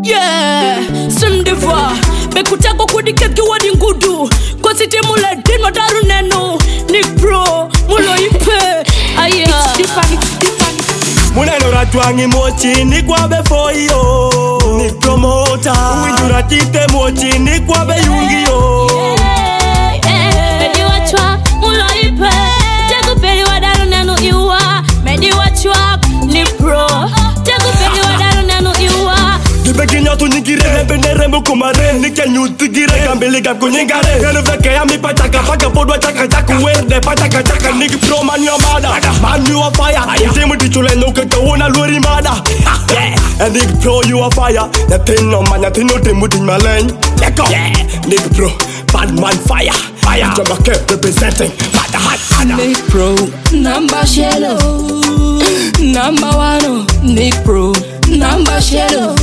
Yeah, Sundiva. Bekutako kudikeki wadi ngudu. Kwa siti mule dino daru nenu. Nick Pro, mulo ipe. Aya. Muneno ratuangi mochi ni kwa before yo. Nick Promoter. Uindura tite mochi ni kwa be yungi yo. Medi wachwa, mulo ipe. Tegu peli wadaru nenu iwa. Medi wachwa, Nick Pro. Tegu peli wadaru nenu iwa. Beginya tu nyingire benere mukumare Nika nyuti gire kambele gap kunyingare Gane veke ya mi pataka Paka podwa chaka chaku werde Pataka chaka Nick Pro man you mada Man you a fire Timu tichule nuke kauna luri mada And Nick Pro you a fire Nothing no man nothing no timu ting maleng Let go Nick Pro bad man fire Jamba kept representing Fada hot Nick Pro Number shallow Number one Nick Pro Number shallow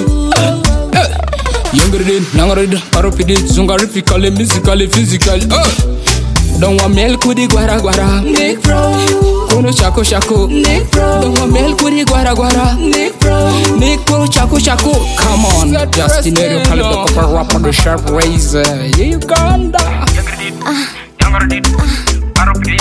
Younger than Nangarid, Paropidit, Zungarifically, musically, physically. Don't want milk with the guara guara. Nick Pro Kono Shako Shako. Nick Pro Don't want milk with the guara guara. Nick Pro Nick Pro Shako Shako. Come on, Justin Aero Caliber Copper Rap on the sharp razor. Uganda. Younger Paropidit.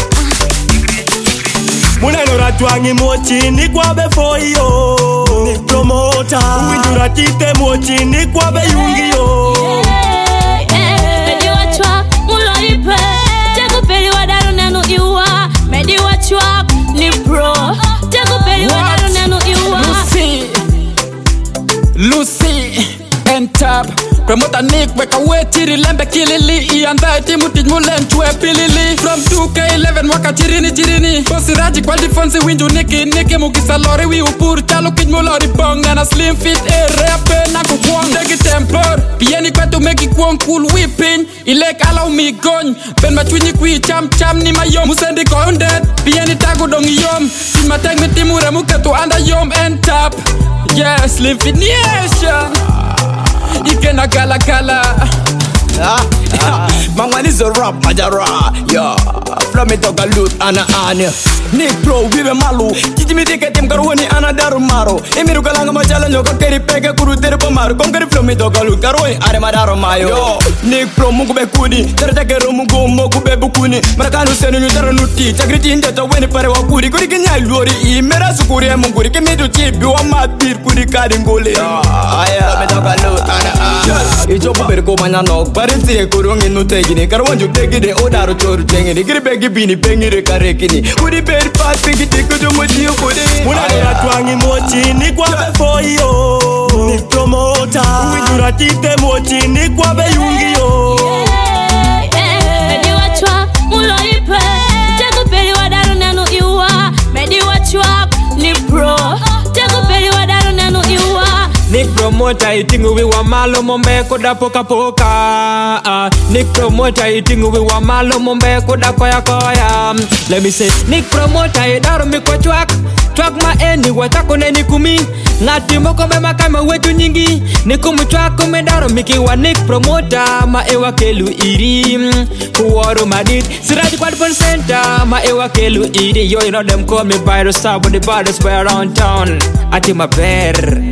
Muneno ratuangi mochi ni kwa before yo. Nick Promoter. Uindura tite mochi ni kwa be yungi yo. Medi wachwa, mulo ipe. Tegu peli wadaru nenu iwa. Medi wachwa, Nick Pro. Tegu peli wadaru nenu iwa. Lucy and Tab. Promoter Nick weka wetiri lembe kilili Ianda timu tijmulen chue pilili From 2K11 waka chirini Bosi raji kwa difonsi winju niki Mukisa lori wi upur chalo kijmulori bong Nana slim fit repe na kukwong Degi temper Pieni kwetu meki kwong cool whipping Ilek alaw mi gony Ben machwinyi kwi cham ni mayom Musendi ko undead Pieni tago dong yom Tima teng mi timure muketu anda yom and tap Yeah, slim fit nation Ikena gala Mangwan is a rap majara. Yeah, from it toka loot ana anya. Nick Pro vive malu. Titi mi dike tim karwani ana daru maro. Emiru kalanga machala nyoka keri peke kuru tere pamaru. Kongkeri from it toka loot karwani are madaro mayo. Yo, Nick Pro mungu be kuni. Tere take romungu moku be bukuni. Marakanu senu nyutara nuti. Chakriti inda taweni pare wakuri. Kuri kenya lori I mera sukuri ya munguri. Kemidu chibi wa mapir kuri kari ngole. Aya, from it toka loot ana anya. Ijobu berko manyano. Parisi kurungi nutegini. Karwanju tegini odaru choru tengini. Kiri begi bini bengire karekini. Kuri beri pat pigi tikudu mujiu kuri. Muneno ratuangi mochi ni kwa before yo. Nick Promoter. Uindura tite mochi ni kwa be yungi yo. Medi wachwa, mulo ipe. Tegu peli wadaru nenu iwa. Medi wachwa, Nick Pro. Tegu peli wadaru nenu iwa. Nick Promoter itingu we wa malo mombe koda poka poka. Nick Promoter itingu we wa malo mombe koda koya koya. Let me say Nick Promoter idaro mi kwa twak ma eni watako neni kumi. Ngati moko me makame wetu nyingi. Nikumu twako me daro miki wa Nick Promoter. Ma ewa kelu iri Kuwaro madid Siraji kwa dipon center. Ma ewa kelu iri. Yo you know them call me by the star. But the baddest boy around town. Ati ma bear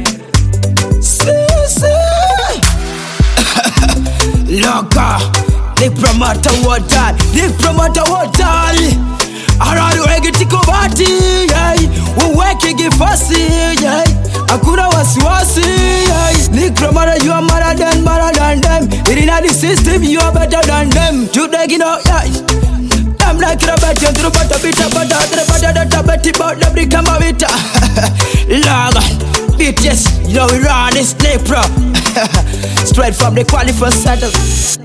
Loka Nick Promoter water. Nick Promoter water. Aradu egi tikobati. Uweki gifasi. Akuna wasiwasi. Nick Promoter you are madder than them. Irina the system you are better than them. Judegi no I'm like a better to butter bitter butter. The butter that a betty but the brick and bavita. Logan bitches, you know we run this Nick Pro. Straight from the qualified centers.